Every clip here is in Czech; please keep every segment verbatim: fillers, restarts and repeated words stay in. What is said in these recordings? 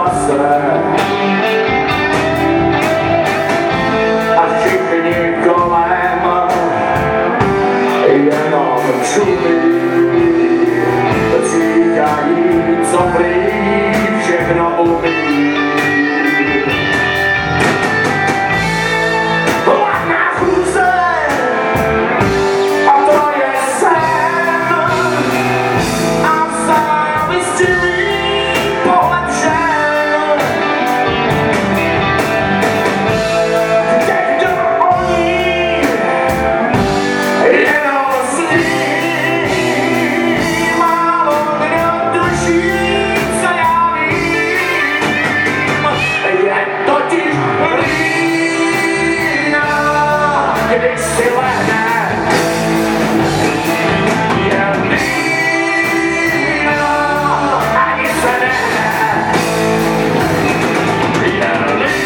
spase. A všichni kolem jenom čumí, říkají, co prý všechno umí. Hladná chůze, a to je sen, a závistivý pohled žen. Někdo o ní jenom sní, málo kdo tuší, co já vím. Je totiž líná, když si lehne. Je líná, ani se nehne. Je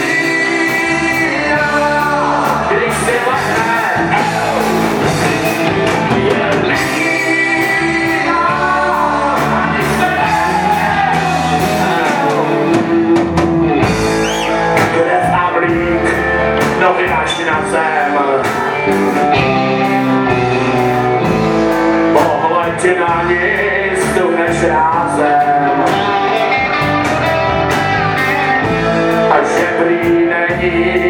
líná, když si lehne. Je líná, ani se nehne. Krev a mlík, nohy až na zem. Pohleďte na ní, stuhneš rázem. A že prý není